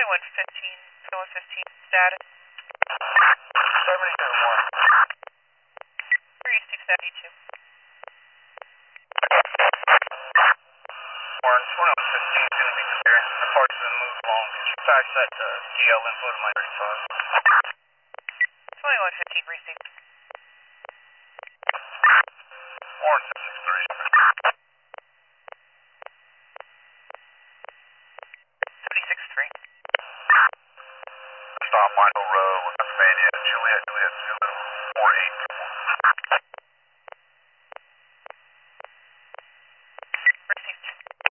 2115 status. 72-1. 3672. Warren, 2115 is going to be clear. The parts have been moved along. Could you patch that GL info to my 35? 2115 received. Warren, 663. 763. Stop Michael Road, Westmania, Juliet, Zulu, 4821.